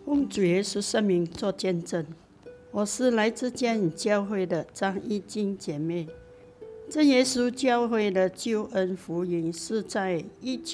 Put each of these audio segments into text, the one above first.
奉主耶稣圣名做见证。我是来自嘉颖教会的张义金姐妹。真耶稣教会的救恩福音是在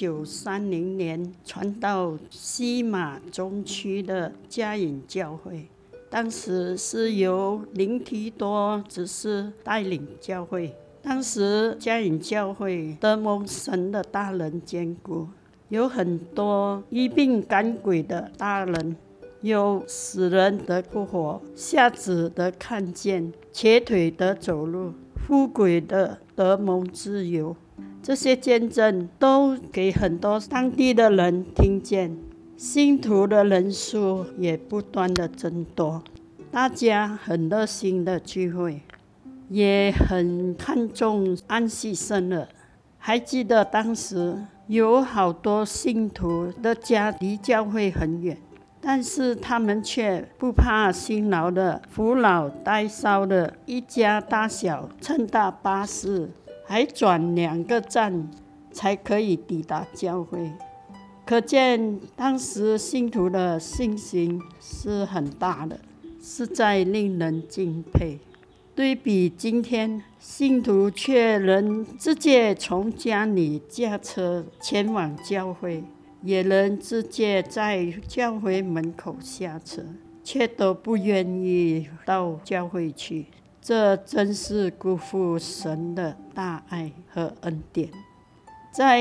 1930年传到西马中区的嘉颖教会，当时是由林提多执事带领教会。当时嘉颖教会得蒙神的大人眷顾，有很多医病赶鬼的大人，有死人得复活，瞎子得看见，瘸腿得走路，附鬼的得蒙自由。这些见证都给很多当地的人听见，信徒的人数也不断的增多，大家很热心的聚会，也很看重安息生日。还记得当时有好多信徒的家离教会很远，但是他们却不怕辛劳的扶老带少的一家大小，乘搭巴士还转2个站才可以抵达教会。可见当时信徒的信心是很大的，实在令人敬佩。对比今天，信徒却能直接从家里驾车前往教会，也能直接在教会门口下车，却都不愿意到教会去，这真是辜负神的大爱和恩典。在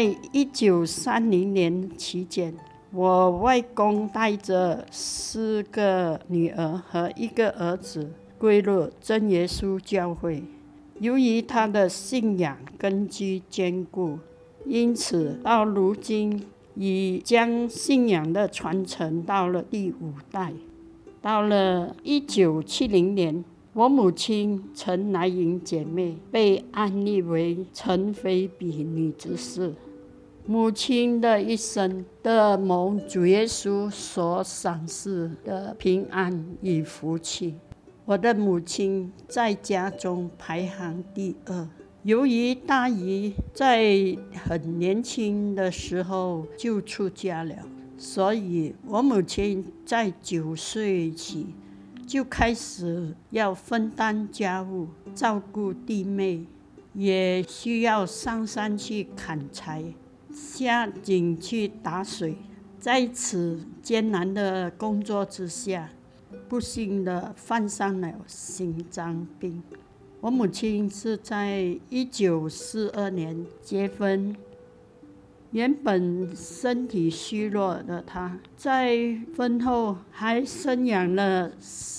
1930年期间，我外公带着4个女儿和1个儿子归入真耶稣教会。由于他的信仰根基坚固，因此到如今已将信仰的传承到了第5代。到了1970年，我母亲陈来莹姐妹被安立为陈菲比女执事。母亲的一生得蒙主耶稣所赏赐的平安与福气。我的母亲在家中排行第2。由于大姨在很年轻的时候就出家了，所以我母亲在9岁起就开始要分担家务，照顾弟妹，也需要上山去砍柴，下井去打水。在此艰难的工作之下，不幸的患上了心脏病。我母亲是在1942年结婚，原本身体虚弱的她，在婚后还生养了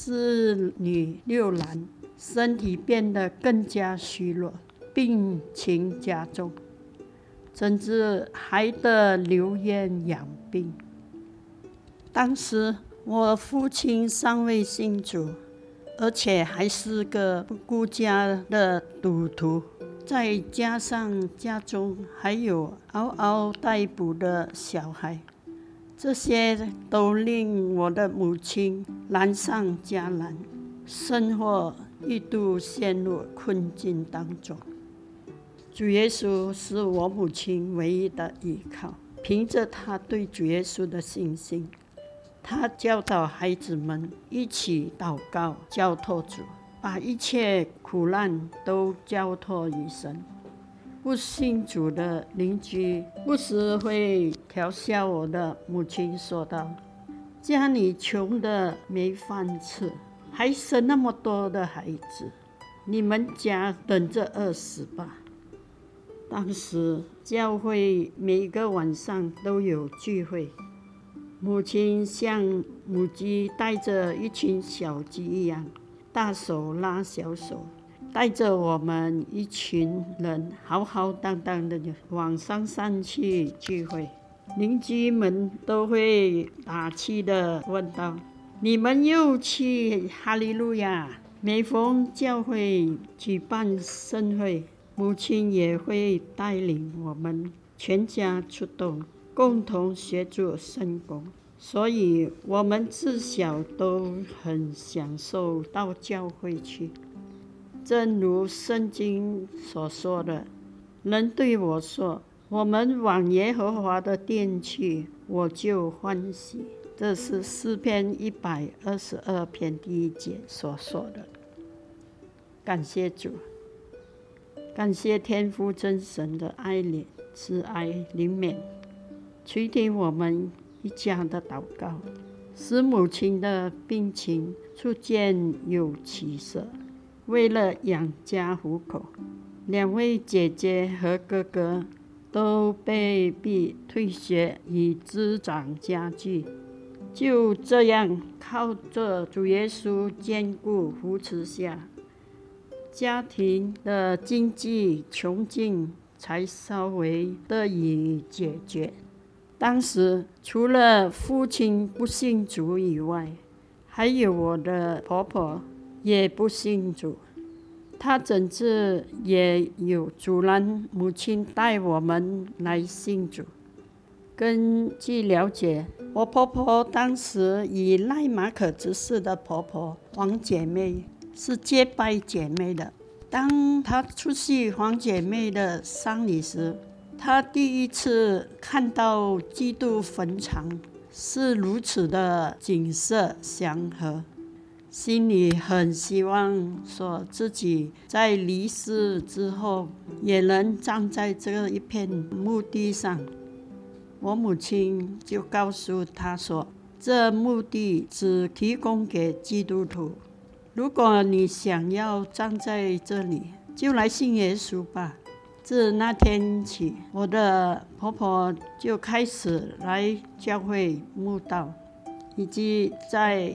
4女6男，身体变得更加虚弱，病情加重，甚至还得留院养病。当时我父亲尚未信主，而且还是个不顾家的赌徒，再加上家中还有嗷嗷待哺的小孩，这些都令我的母亲难上加难，生活一度陷入困境当中。主耶稣是我母亲唯一的依靠，凭着她对主耶稣的信心，他教导孩子们一起祷告，交托主，把一切苦难都交托于神。不信主的邻居不时会调笑我的母亲，说道：家里穷得没饭吃，还生那么多的孩子，你们家等着饿死吧。当时教会每个晚上都有聚会，母亲像母鸡带着一群小鸡一样，大手拉小手，带着我们一群人浩浩荡荡的往山去聚会。邻居们都会打气的问道：你们又去哈利路亚？每逢教会举办盛会，母亲也会带领我们全家出动，共同协助圣工，所以我们自小都很享受到教会去。正如圣经所说的，人对我说：我们往耶和华的殿去，我就欢喜。 这是诗篇122篇第1节所说的。感谢主，感谢天父真神的爱怜、慈爱、怜悯，垂听我们一家的祷告，使母亲的病情逐渐有起色。为了养家糊口，2位姐姐和哥哥都被逼退学以滋长家具。就这样，靠着主耶稣坚固扶持下，家庭的经济窘境才稍微得以解决。当时除了父亲不信主以外，还有我的婆婆也不信主，她甚至也有阻拦母亲带我们来信主。根据了解，我婆婆当时与赖马可执事的婆婆黄姐妹是结拜姐妹的。当她出席黄姐妹的丧礼时，她第一次看到基督坟场是如此的景色祥和，心里很希望说自己在离世之后也能站在这一片墓地上。我母亲就告诉她说，这墓地只提供给基督徒，如果你想要站在这里，就来信耶稣吧。自那天起，我的婆婆就开始来教会慕道，以及在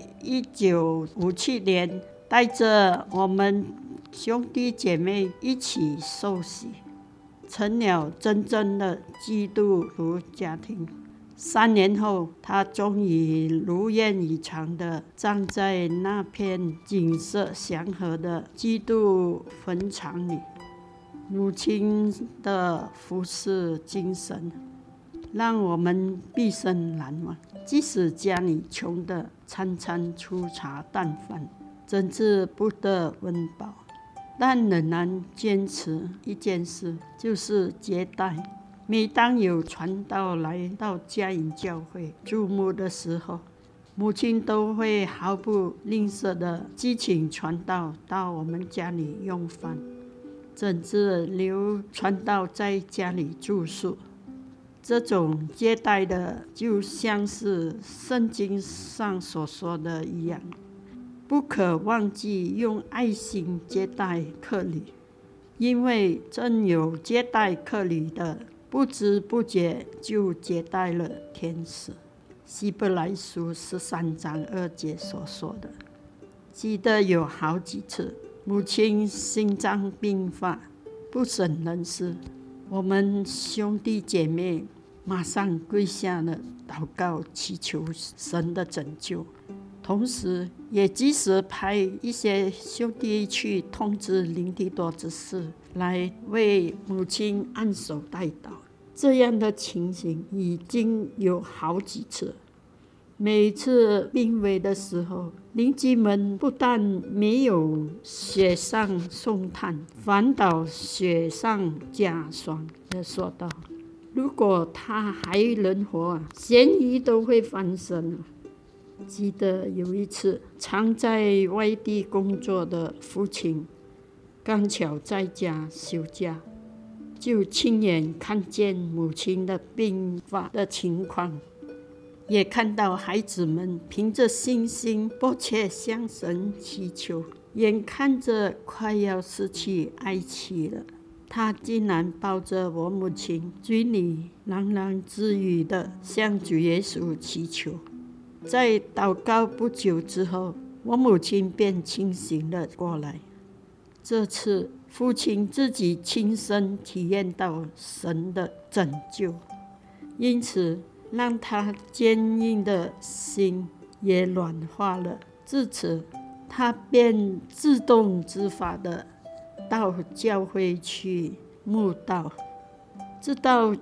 1957年带着我们兄弟姐妹一起受洗，成了真正的基督徒家庭。3年后，她终于如愿以偿地站在那片景色祥和的基督坟场里。母亲的服侍精神让我们毕生难忘，即使家里穷得餐餐粗茶淡饭，真是不得温饱，但仍然坚持一件事，就是接待。每当有传道来到嘉颖教会注目的时候，母亲都会毫不吝啬地激请传道到我们家里用饭，甚至留传道在家里住宿。这种接待的就像是圣经上所说的一样，不可忘记用爱心接待客旅，因为真有接待客旅的，不知不觉就接待了天使。希伯来书13章2节所说的。记得有好几次母亲心脏病发，不省人事，我们兄弟姐妹马上跪下了祷告，祈求神的拯救，同时也及时派一些兄弟去通知林地多执事来为母亲按手代祷。这样的情形已经有好几次。每次病危的时候，邻居们不但没有雪上送炭，反倒雪上加霜地说道，如果他还能活，咸鱼都会翻身。记得有一次，常在外地工作的父亲刚巧在家休假，就亲眼看见母亲的病发的情况，也看到孩子们凭着信心迫切向神祈求，眼看着快要失去爱妻了，他竟然抱着我母亲，嘴里喃喃自语地向主耶稣祈求。在祷告不久之后，我母亲便清醒了过来。这次父亲自己亲身体验到神的拯救，因此让他坚硬的心也软化了。自此，他便自动自发地到教会去慕道，直到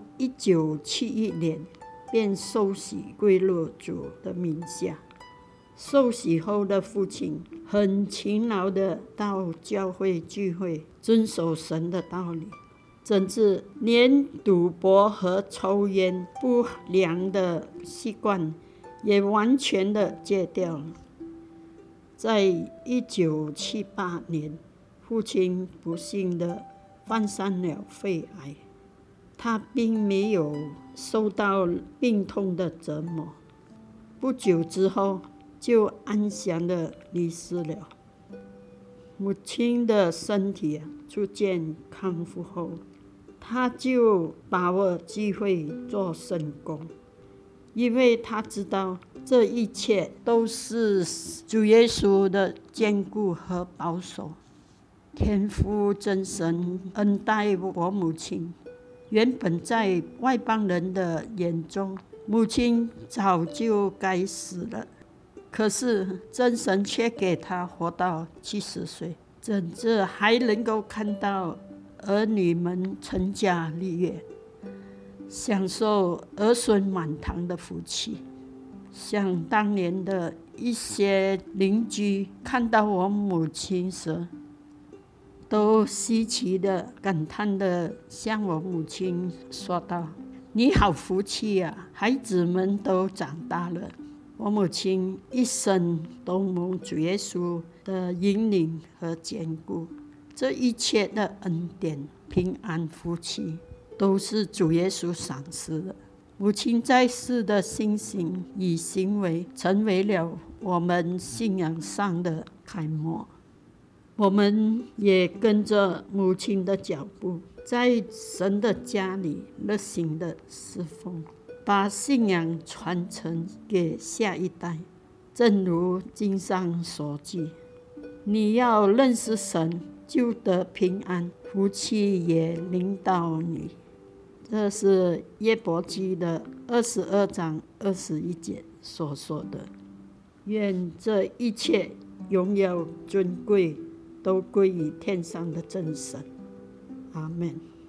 1971年便受洗归入主的名下。受洗后的父亲很勤劳地到教会聚会，遵守神的道理，甚至连赌博和抽烟不良的习惯也完全的戒掉了。在1978年，父亲不幸的患上了肺癌，他并没有受到病痛的折磨，不久之后就安详的离世了。母亲的身体逐渐康复后，他就把握机会做圣工，因为他知道这一切都是主耶稣的坚固和保守。天父真神恩待我母亲，原本在外邦人的眼中，母亲早就该死了，可是真神却给她活到70岁，甚至还能够看到儿女们成家立业，享受儿孙满堂的福气。像当年的一些邻居看到我母亲时，都稀奇的感叹的向我母亲说道：“你好福气啊，孩子们都长大了。”我母亲一生都蒙主耶稣的引领和坚固，这一切的恩典、平安、福气，都是主耶稣赏赐的。母亲在世的信心与行为，成为了我们信仰上的楷模。我们也跟着母亲的脚步，在神的家里热心的侍奉，把信仰传承给下一代。正如经上所记，你要认识神，就得平安，福气也临到你。这是约伯记的22章21节所说的。愿这一切荣耀尊贵都归于天上的真神。阿们。